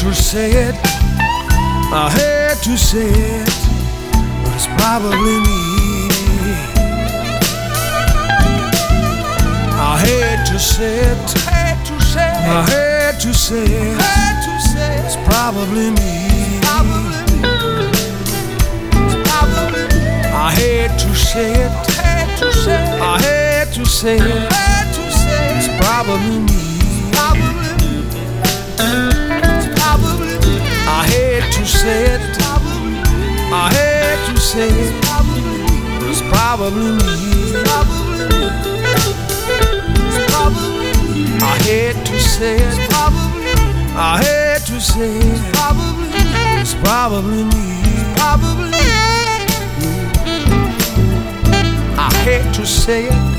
to say it, I hate to say it, but it's probably me. I hate to say it, I hate to say it, it's probably me. I hate to say it, I hate to say it, it's probably me. I hate to say it, I hate to say it, it's probably me. I hate to say it, I hate to say it, it's probably me. I hate to say it.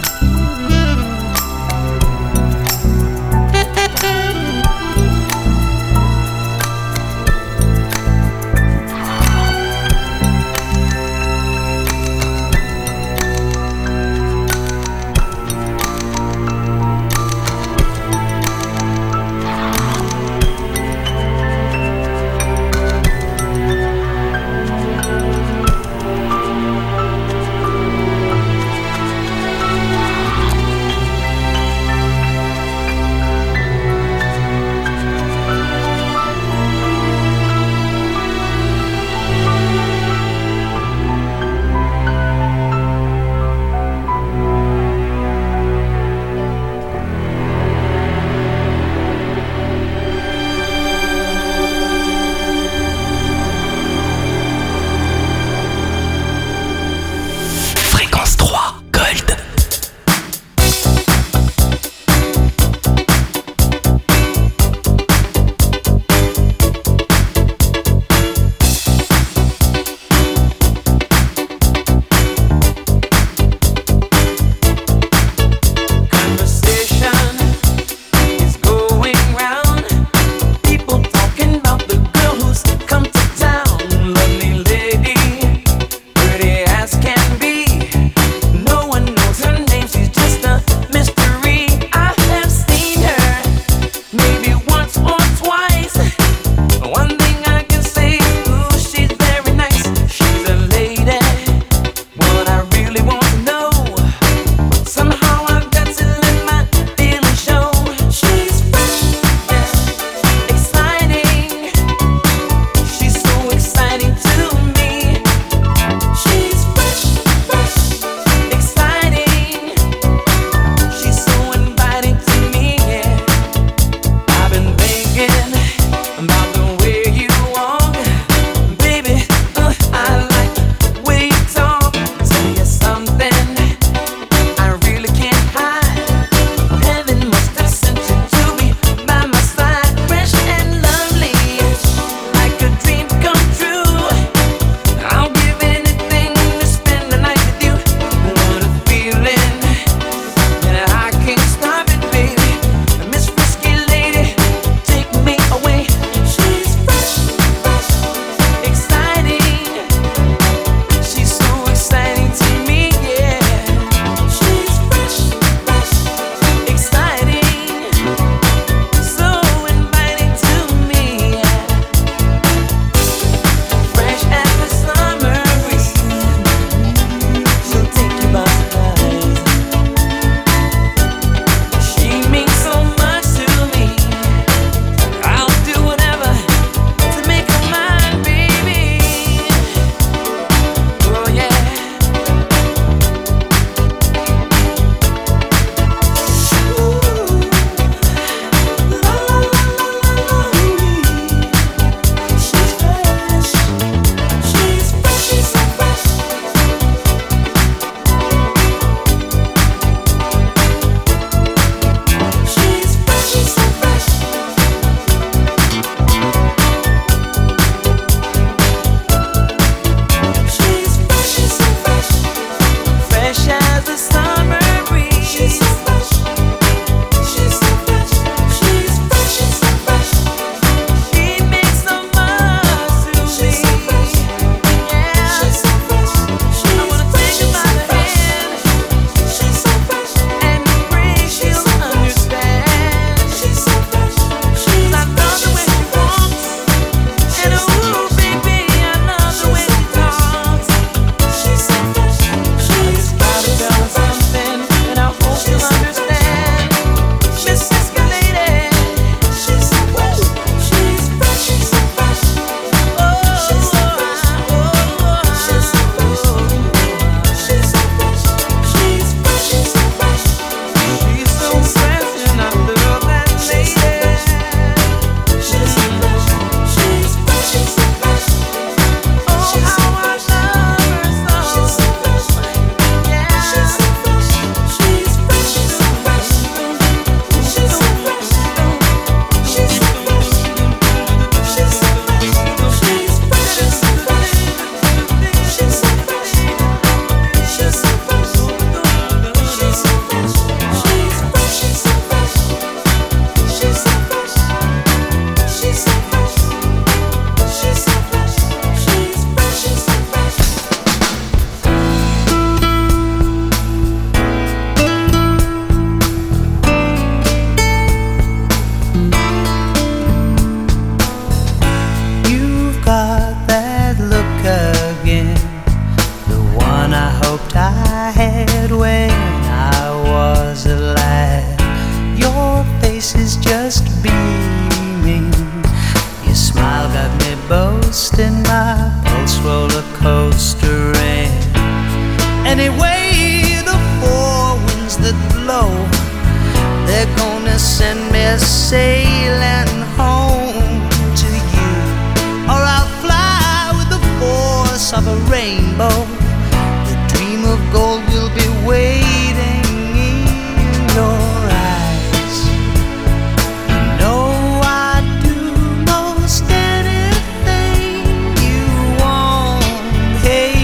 sailing home to you, or I'll fly with the force of a rainbow. The dream of gold will be waiting in your eyes. You know I'd do most anything you want. Hey,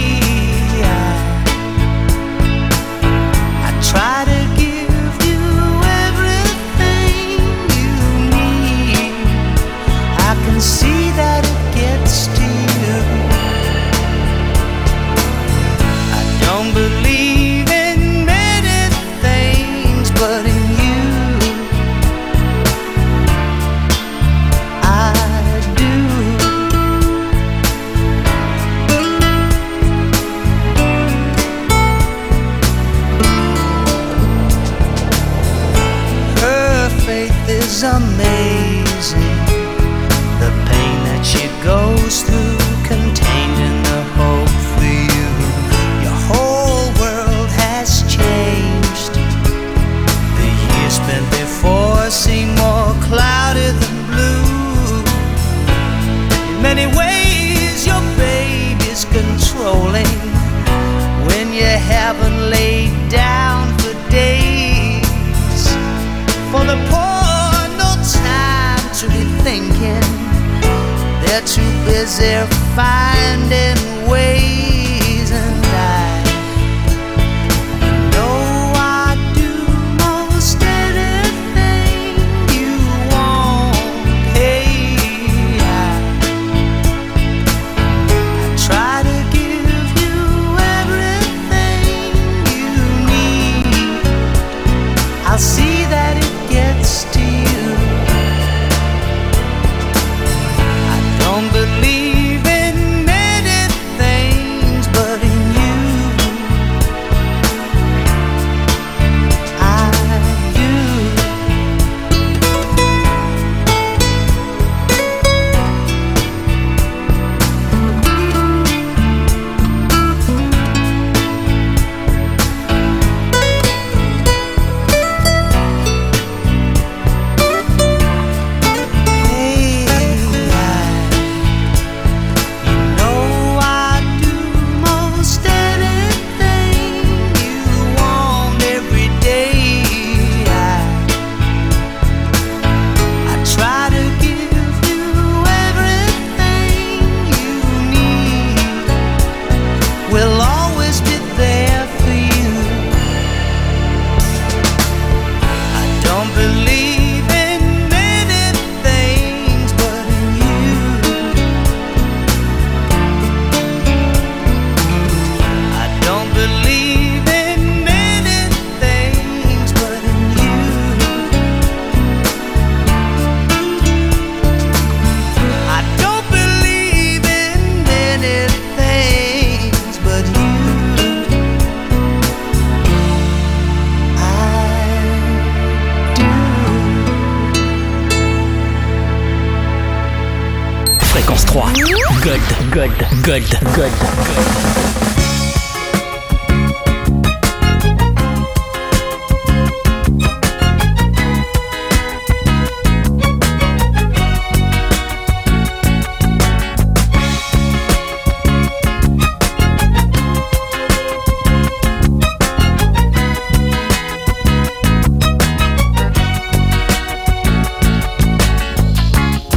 I try to give you everything you need. I can see that it gets to you. I don't believe in many things, but in you I do. Her faith is amazing. The pain that she goes through, contained in the hope for you. Your whole world has changed. The years spent before seem more cloudy than blue. In many ways your baby's controlling. When you haven't laid down for days, for the poor no time to be thinking. They're too busy finding ways, and I know I'd do most anything you want. Hey, I try to give you everything you need. I'll see that it gets to you. I don't believe in many things, but in you I do. Hey, you know I'd do most anything you want every day. I try to give you everything you need. We'll always be there for you. I don't believe in many things, but in you I don't believe in many things, but in you I don't believe in many things, but you I do. Fréquence 3. Gold.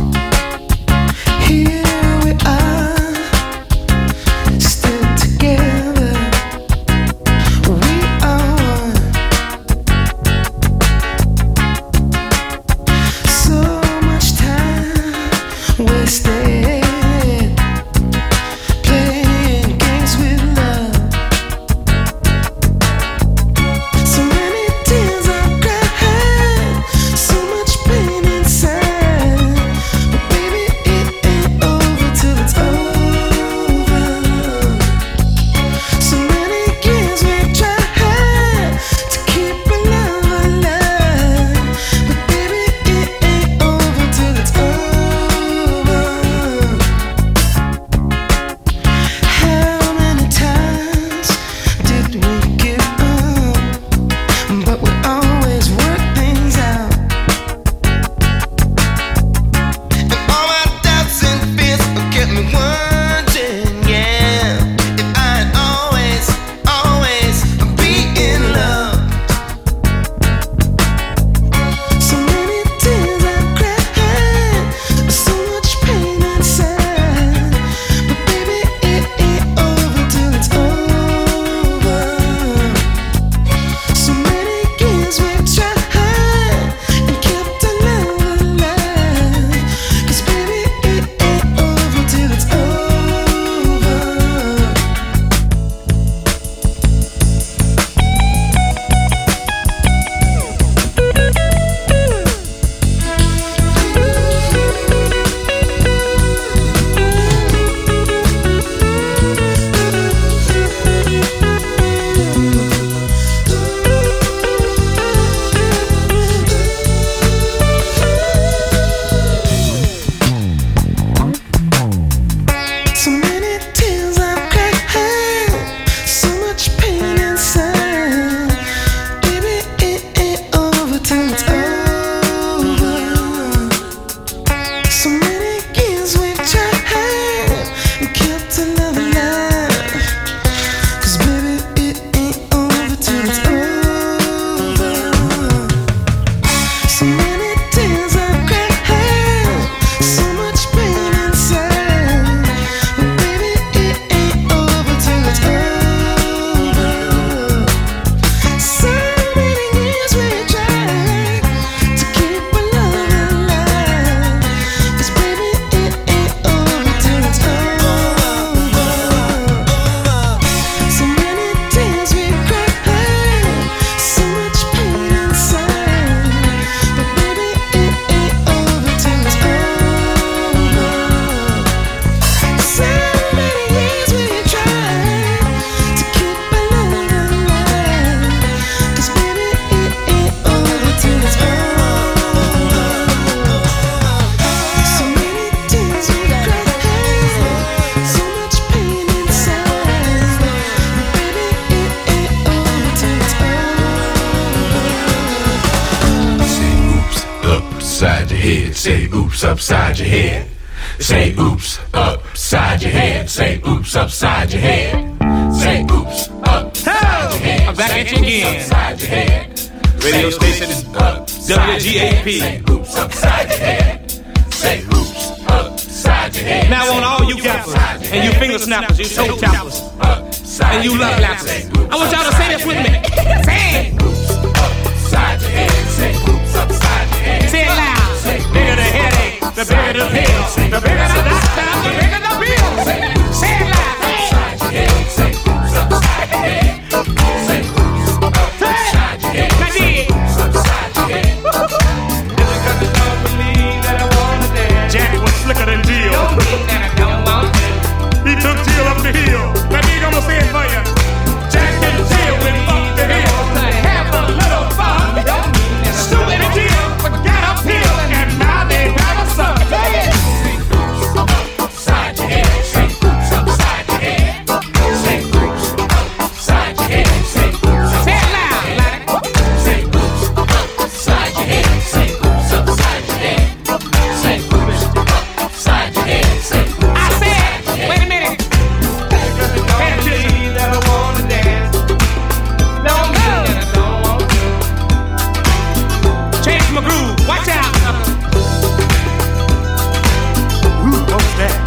Here we are, still together. Say oops upside your head. Say oops upside your head. Say oops upside your head. Say oops upside your head. I'm back at you again. Upside your head. Radio station WGAP. Say oops upside your head. Say oops upside your head. Now on all you gappers and you finger snappers, you toe tappers, and you love lappers, I want y'all to say this with me. Say it. Oops upside your head. Say oops upside your head. Say it loud. The bigger the headache, the bigger the pill, the bigger the doctor, the bigger the bill. Say it loud. Upside your head. Say oops upside your head. Say oops upside your head. Now dig. Upside your head. Because you don't believe that I wanna dance. Jack was slicker than Jill. Don't mean that I don't want to. He took Jill up the hill. Now dig, I'm gonna say it for you. Jack and Jill went up the hill. Have a little fun. Stupid and Jill forgot a pill, and now they got a son. Say it. Upside your head. Say oops upside your head. Say oops upside your head. Say oops Say it loud, like Say oops upside your head. Say oops upside your head. Say oops upside your head. Say oops. I said, wait a minute. Pay attention. That I wanna dance. Don't mean that I don't want to. Change my groove. Watch out. What's that?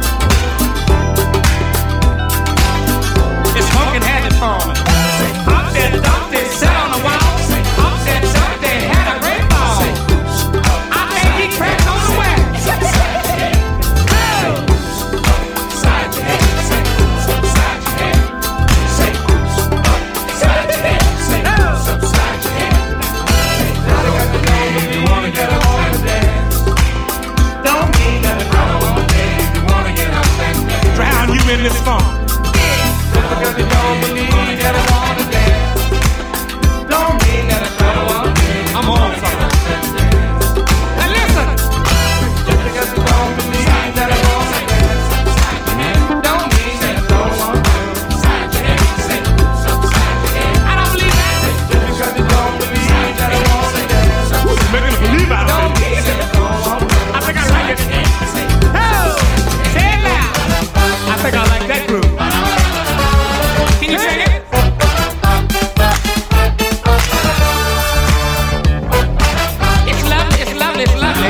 It's funkin' habit forming. Up there, dumpty, sat on the wall. Up there, dumpty, had a great ball. I think he cracked on the wax. Upside your head. Say oops upside your head. Say oops upside your head. Say oops upside your head. I don't believe you wanna get up and dance. Don't mean that I don't want to. If you wanna get up and dance. Drown you in this funk. Because you don't believe that I wanna dance. Don't mean that I don't want to. I'm on something. Now listen. Because you don't believe that I wanna dance. Don't mean that I don't want to. Upside your head. Say oops upside your head. I don't believe that. Because you don't believe that I wanna dance. You're making a believe out of Don't it. mean that I don't want to. I think I like it. Oh, say it loud. I think I like that groove. Can you sing it? It's lovely, it's lovely, it's lovely.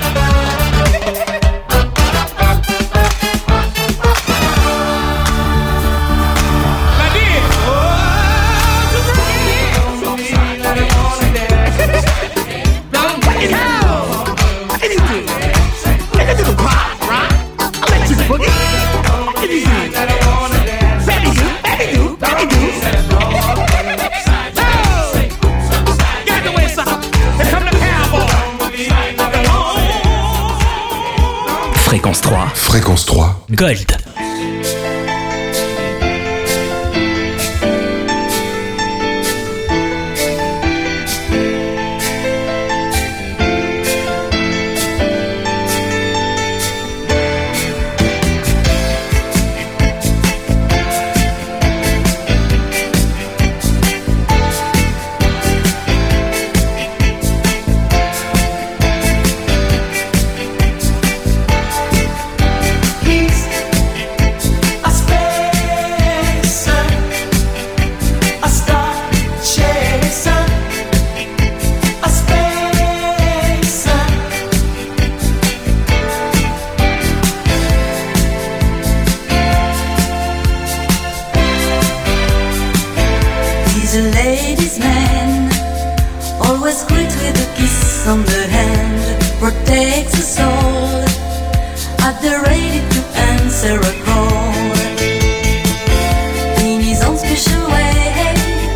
Now dig. Oh, to bring it in. Don't mean that I wanna dance. Don't mean that I don't want to. What did he do? Look at the pop, right? I let you boogie. What did he do? That I wanna dance. Betty do, Betty do, Betty do. Oh, get the way, son. Here come the cowboy. Fréquence 3, Fréquence 3. Gold. He's a ladies' man, always greet with a kiss on the hand, protects us all, at the ready to answer a call. In his own special way,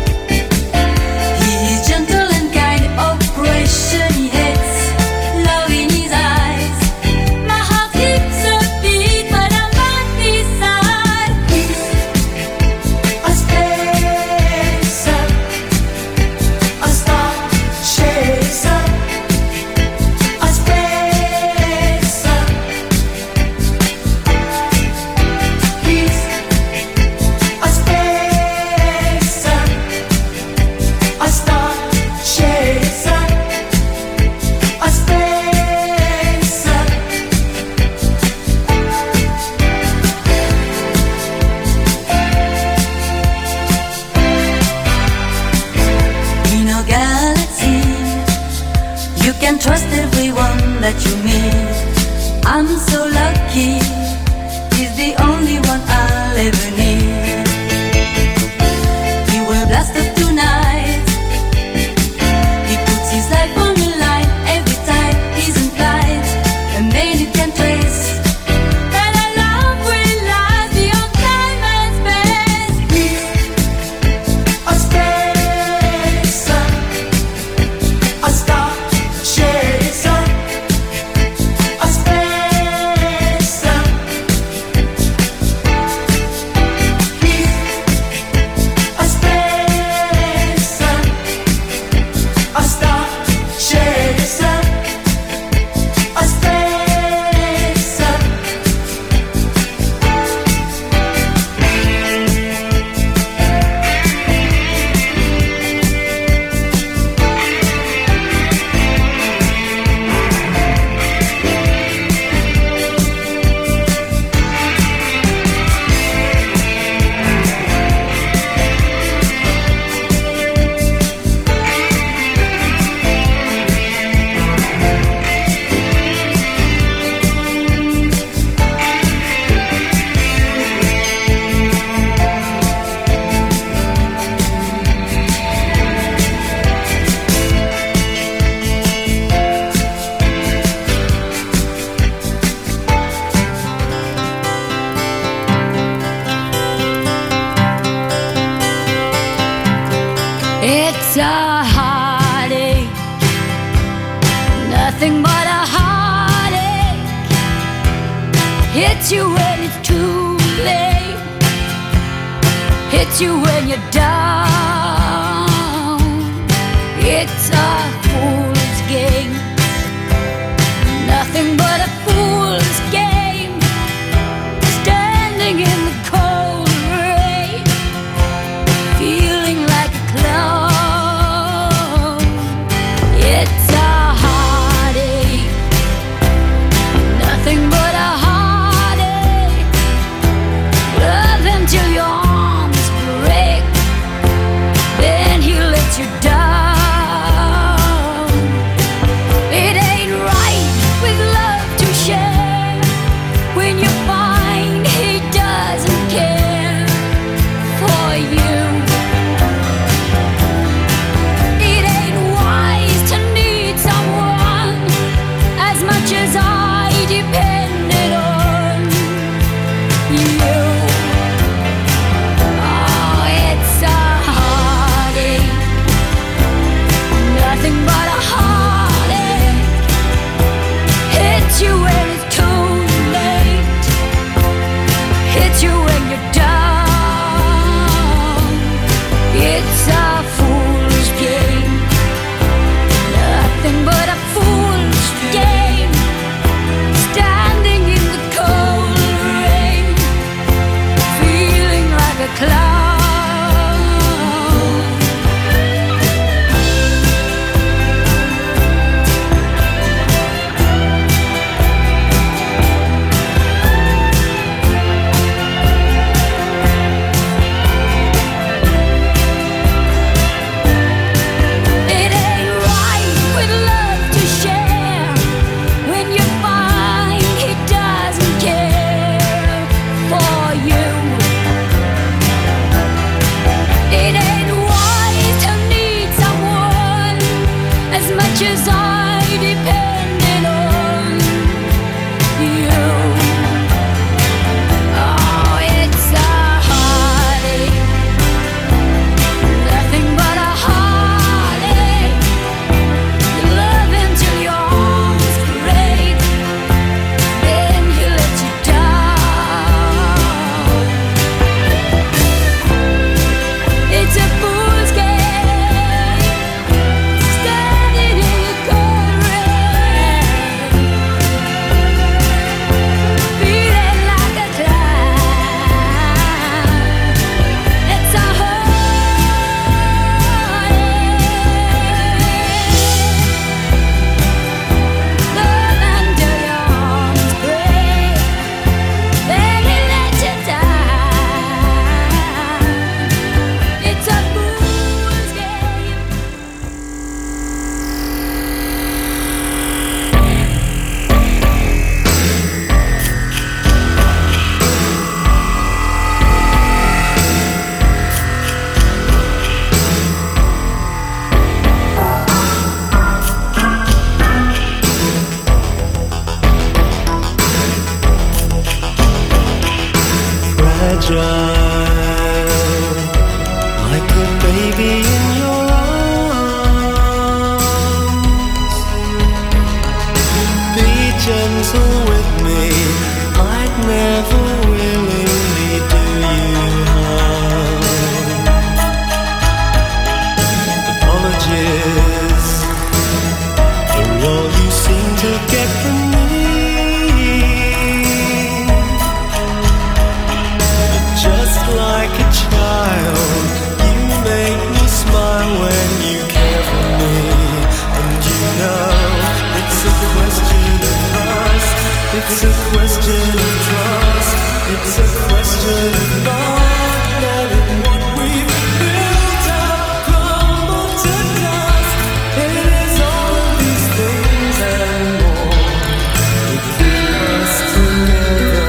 he is gentle and kind, operation he hates, love in his eyes. My heart keeps a beat when I'm by his side. He's a spacer, a star chaser, a spacer. lucky. He's the only one I'll ever need. He will blast up tonight. He puts his life on the line every time he's in flight. A man you can trace. And a love will last beyond time and space. He's A space sun, a star shaded sun, a space sun. He's a space sun, a star shaded sun, a space sun. It's a heartache, nothing but a heartache. Hits you when it's too late, hits you when you're down. It's a fool's game, nothing but a fool's game. Standing in the cold rain, feeling like a clown. It's a heartache, nothing but a heartache. Love until your arms break, child, like a baby in your arms. Be gentle with me, I'd never willingly do you harm. Apologies for all you seem to get from me. Just like a child, you make me smile when you care for me. And you know, it's a question of trust. It's a question of trust. It's a question of not letting what we've built up crumble to dust. It is all of these things and more that keep us together.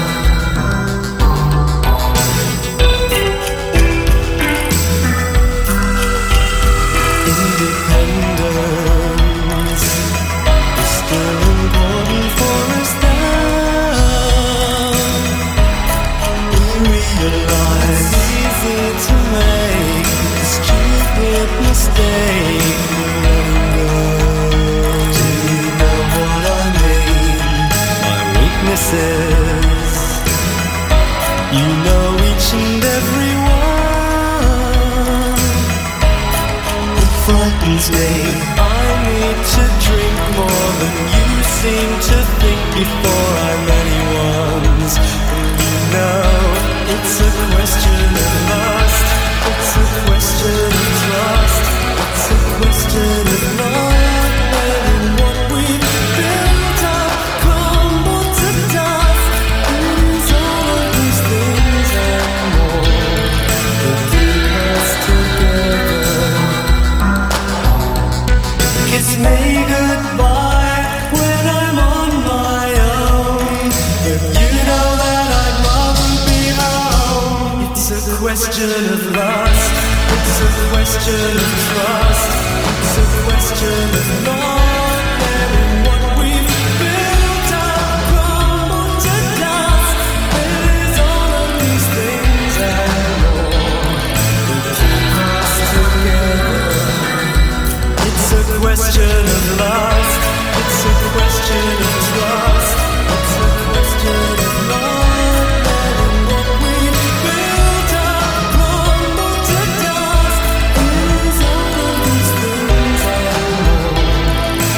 Independence is still important for us now. We realize it's easy to make a stupid mistake of letting go. Do you know what I mean? My weaknesses, you know each and every one. It frightens me. I need to drink more than you seem to think before I'm anyone's. And you know, it's a question of lust. It's a question of trust. It's a question of not letting what we've built up crumble to dust. It is all of these things and more that keep us together. Kiss me goodbye when I'm on my own, but you know that I'd rather be home. It's a question of lust. It's a question of trust. It's a question of not letting what we've built up crumble to dust. It is all of these things and more that keep us together. It's a question of love. It's a question of trust. It's a question of not letting what we've built up crumble to dust. It is all of these things and more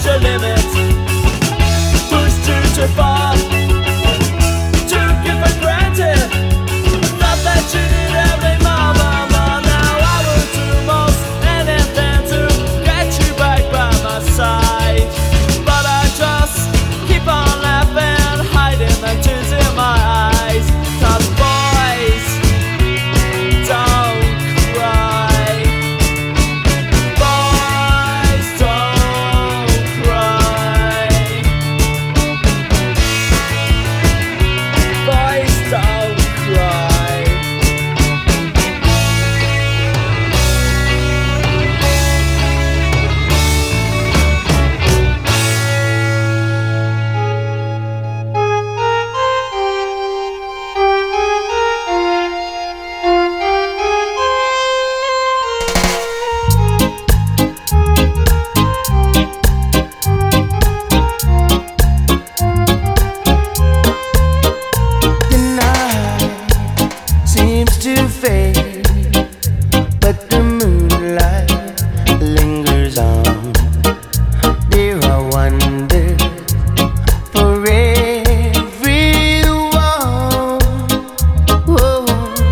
push your limits, push too far, took it for granted. Thought that you did have me more. Now I will do most anything to get you back by my side, but I just keep on laughing, hiding the tears in my eyes. 'Cause boys don't cry, boys don't cry, boys don't cry. The night seems to fade, but the moonlight lingers on. There are wonders for everyone. Whoa.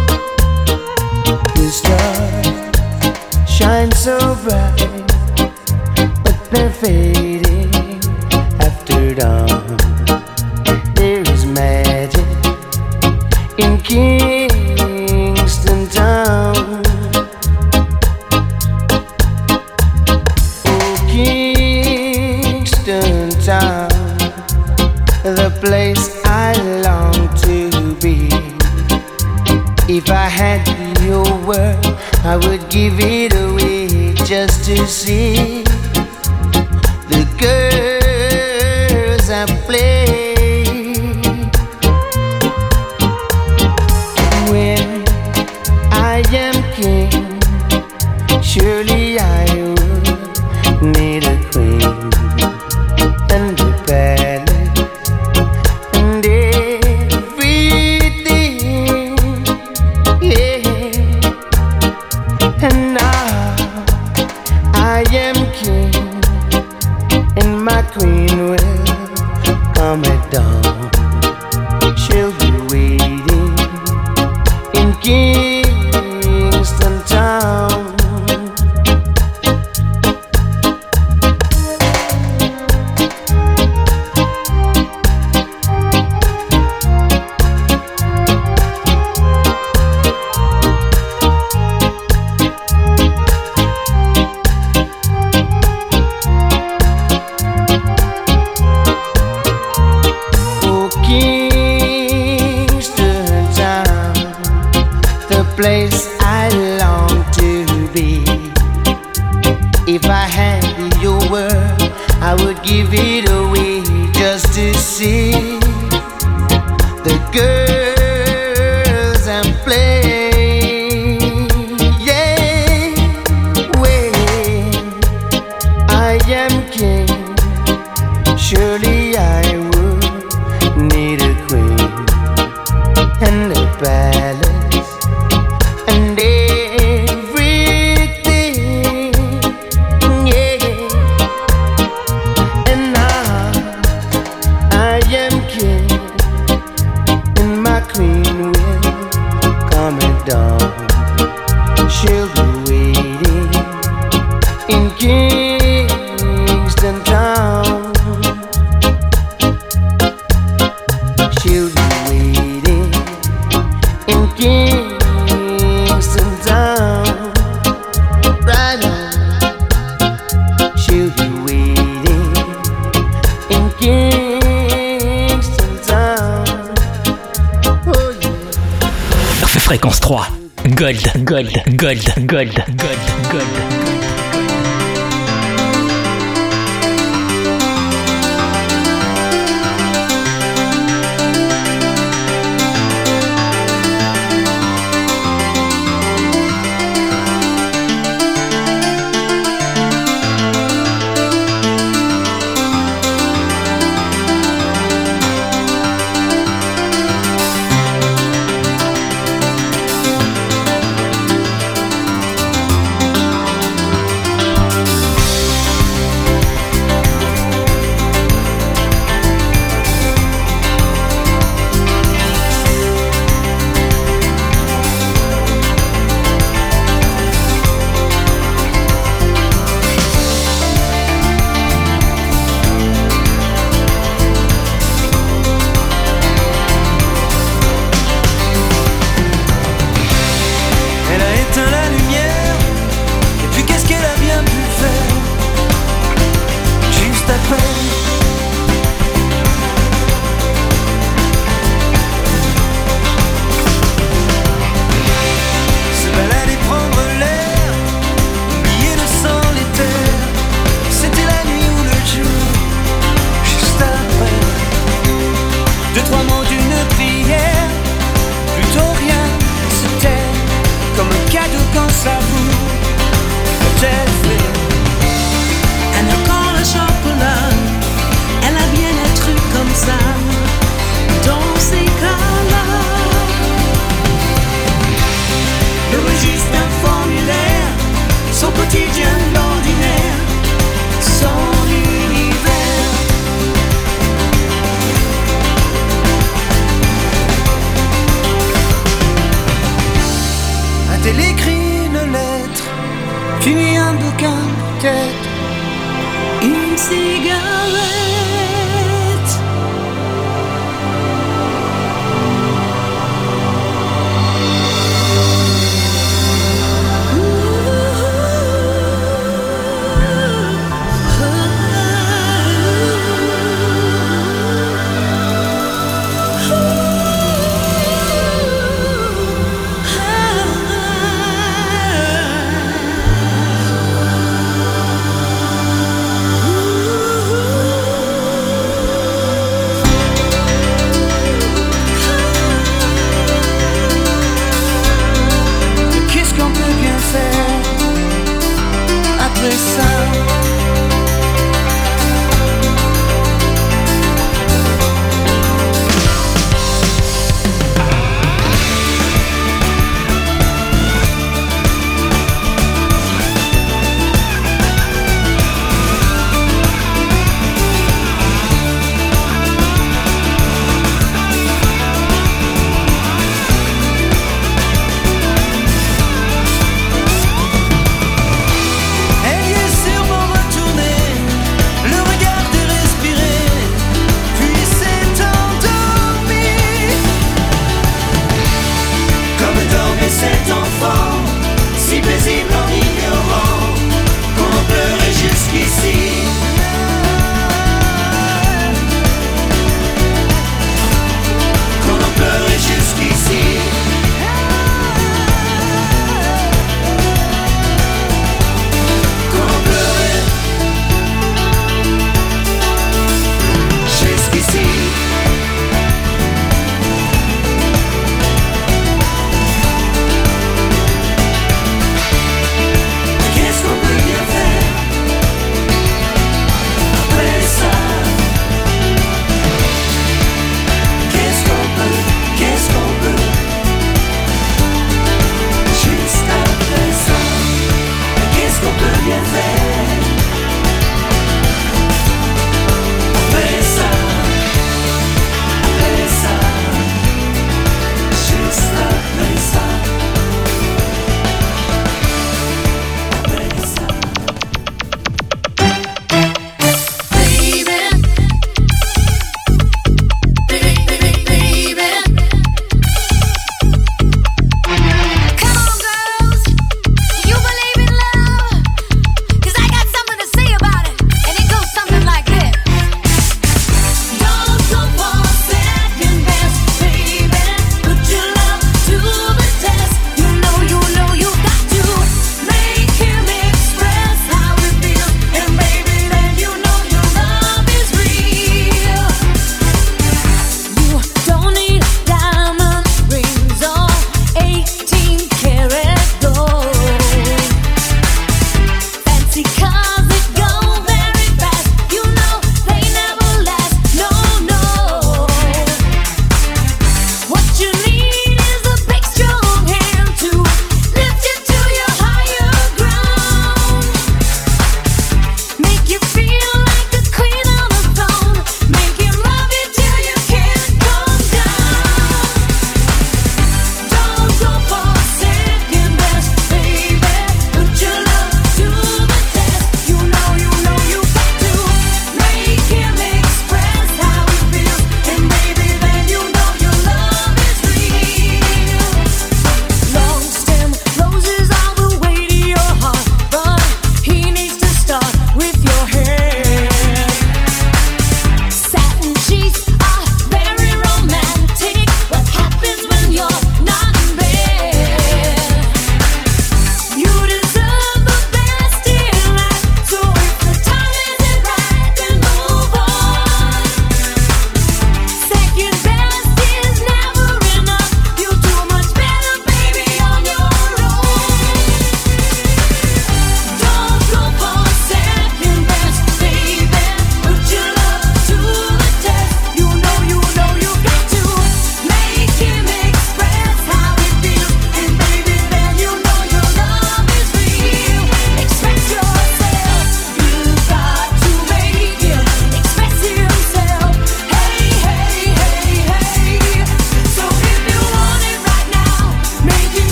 The stars shine so bright, but they're fading after dawn. There is magic in Kingston Town. Oh, Kingston Town, the place I long to be. If I had your word, I would give it away just to see the girls I play. When I am king, surely I would need a queen and a palace and everything. Yeah. And now I am king, and my queen will come at dawn. She'll be waiting in Kingston Town. Oh, Kingston Town, the place I long to be. If I had your word, I would give it away just to see the girls and play. Yeah, when I am king, surely I would need a queen and a palace and everything. Yeah, and now I am king, and my queen will come at dawn. She'll be waiting in Kingston Town. She'll be waiting in Kingston Town. Right now, she'll be waiting in Kingston Town. Oh yeah. Fréquence 3. Gold, gold, gold, gold, gold, gold. cigarette. Ooh.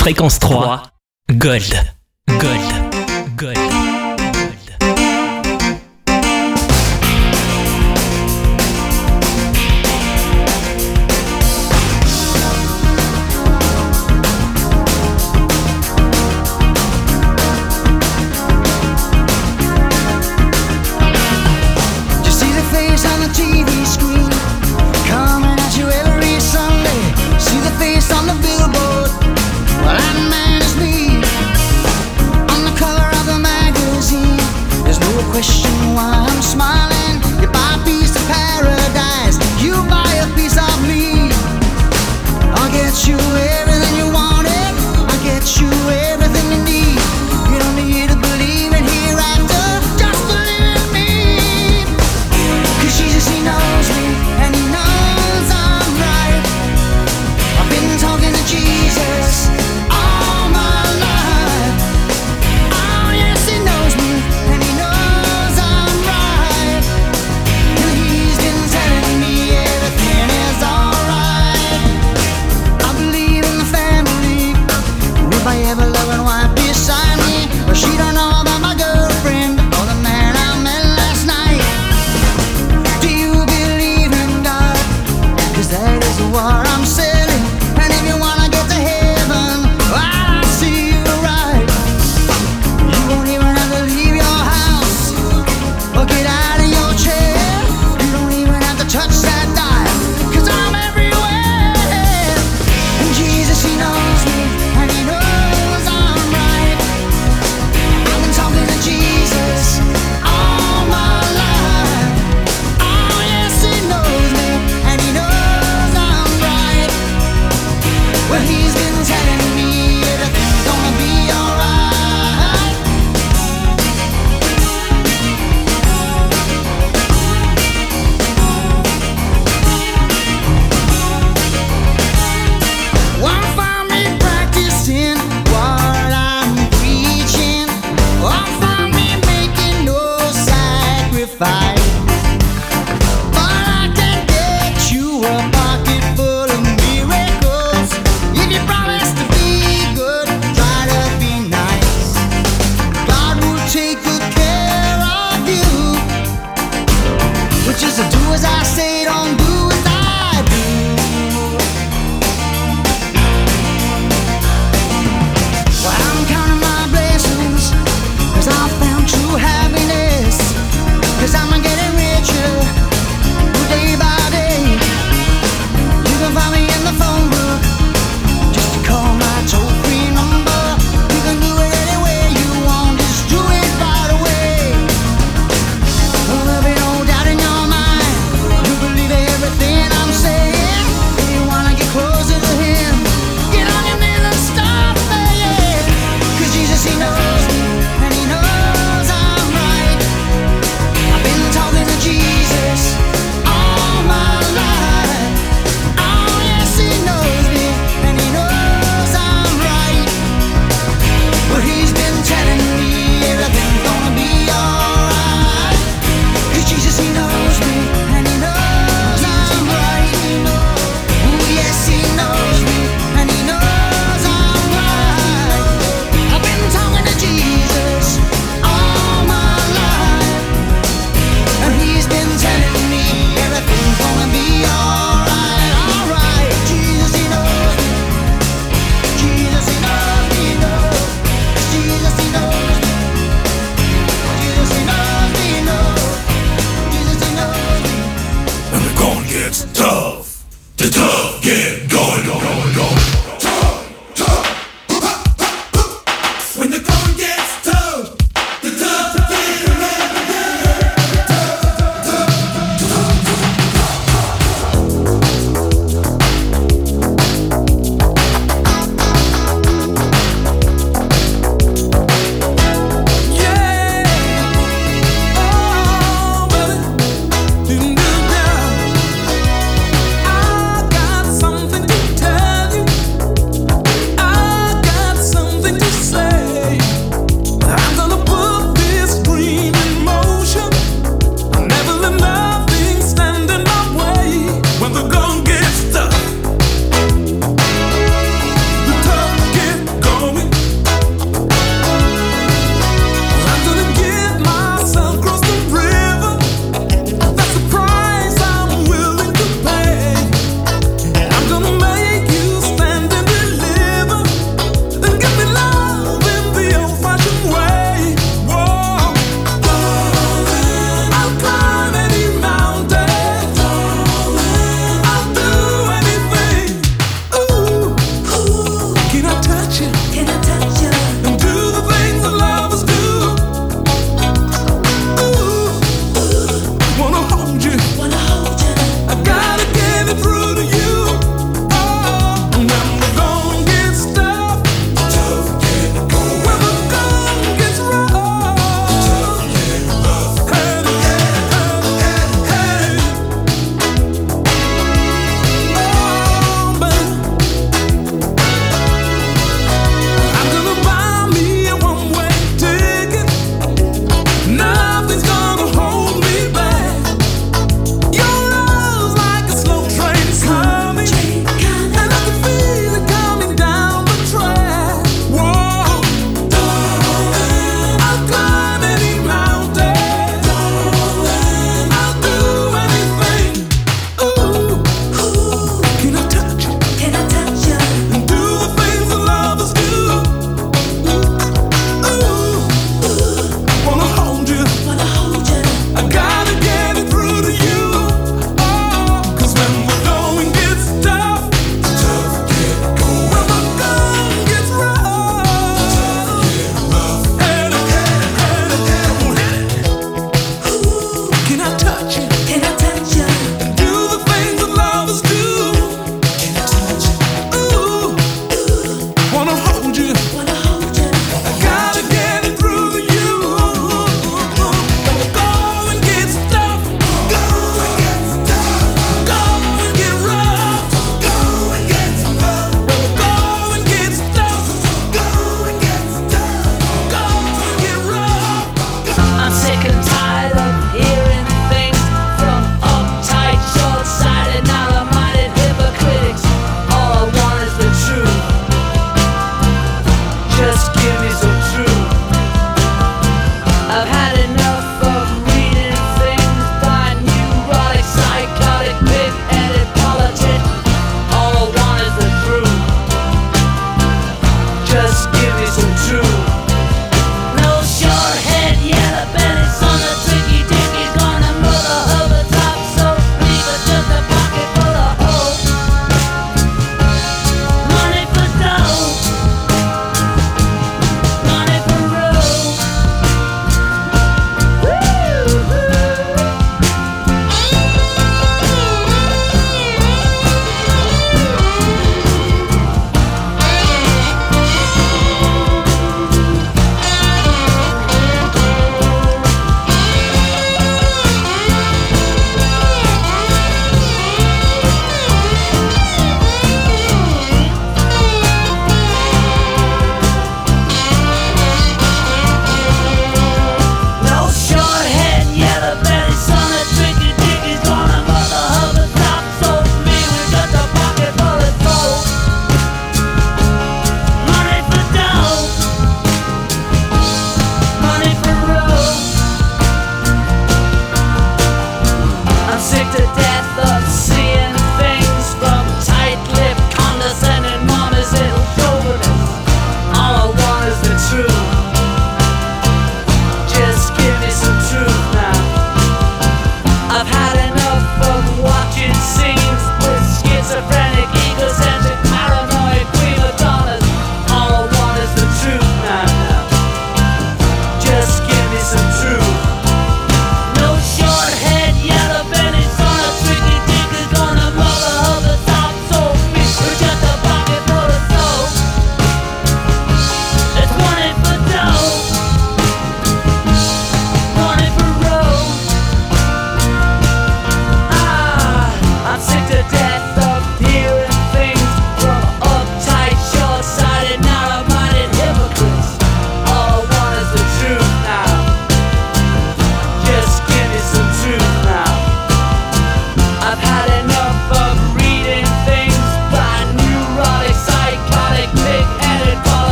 Fréquence 3, Gold, Gold, Gold. Question why I'm smiling. You buy a piece of paradise, you buy a piece of me. I'll get you everything you wanted, I'll get you everything you need. You don't need to believe in hereafter, just believe in me. 'Cause Jesus, he knows me, and he knows I'm right. I've been talking to Jesus all my life. Oh yes, he knows me, and he knows my ever-loving wife beside me. But she don't know about my girlfriend or the man I met last night. Do you believe in God? 'Cause that is what I'm selling. And if you wanna get to heaven, I'll see you right. You won't even have to leave your house or get out of your chair. You don't even have to touch that dial, 'cause I'm everywhere. And Jesus, he knows me, and he knows Jesus all my life. Oh yes, he knows me, and he knows I'm right. Well, he's been telling me everything's gonna be alright. Won't find me practicing what I'm preaching. Won't find me making no sacrifice. But I can get you a pocket full of miracles. If you promise to be good, try to be nice. God will take good care of you. But just do as I say, don't do as I do. Well, I'm counting my blessings, 'cause I found true happiness. 'Cause I'm gonna get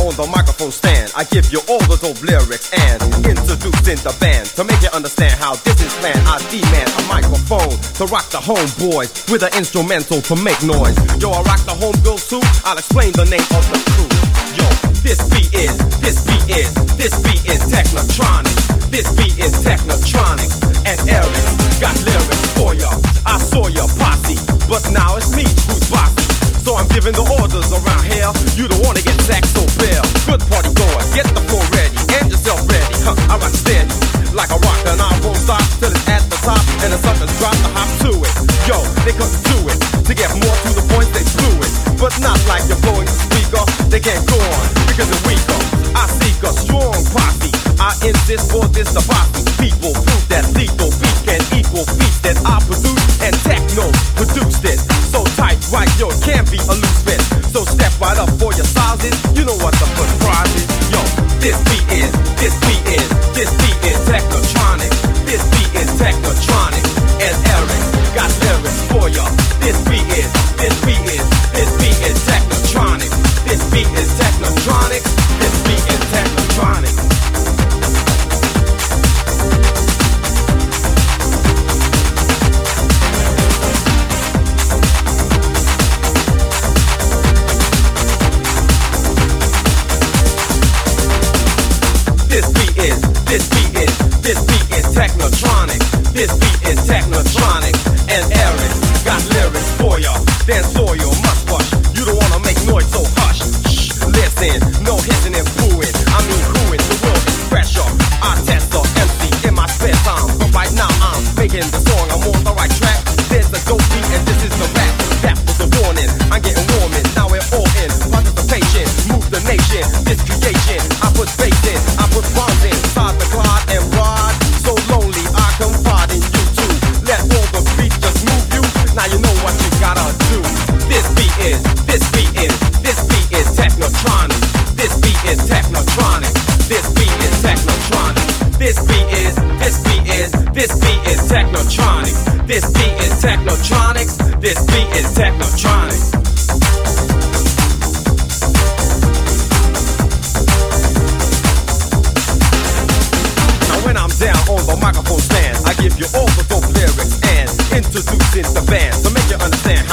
on the microphone stand, I give you all the dope lyrics and introducing the band. To make you understand how this is planned, I demand a microphone to rock the homeboys with an instrumental to make noise. Yo, I rock the homegirls too, I'll explain the name of the crew. Yo, this beat is Technotronic. This beat is Technotronic. And Eric got lyrics for ya. I saw your posse, but now it's me who's bossy. So I'm giving the orders around here. You don't wanna get sacked, so bail. Good party going, get the floor ready and yourself ready. I rock steady like a rock and I won't stop till it's at the top and the suckers drop the hop to it. Yo, they come to do it to get more to the point they blew it, but not like you're blowing the speaker. They can't go on because they're weaker. I seek a strong posse. I insist for this the posse. People prove that lethal beat can equal beats that I produce and techno produced it. So tight, right, yo, it can't be a loose fit. So step right up for your sizes. You know what the prize is. Yo, this beat is Technotronic. This beat is Technotronic. And Eric got lyrics for ya. This beat is Technotronic. This beat is Technotronic. This beat is Technotronic. This beat is Technotronic. This beat is Technotronic. And Eric got lyrics for ya. Dan Sawyer must rush. You don't wanna make noise, so hush. Shh, listen, no hissing and booing. I mean crewing, the world is pressure. I test the MC in my spare time, but right now I'm making the song. I'm on the right track. There's the dope beat and this is the rap. That was the warning. I'm getting warming. Now we're all in participation. Move the nation. This creation. I put bass in. I put bombs in. Side the glide and ride. So lonely, I confide in you too. Let all the beats just move you. Now you know what you gotta do. This beat is Technotronic. This beat is Technotronic. This beat is Technotronic. This beat is Technotronic. This beat is Technotronic. This beat is Technotronic. When I'm down on the microphone stand, I give you all the dope lyrics and introducing the band to make you understand how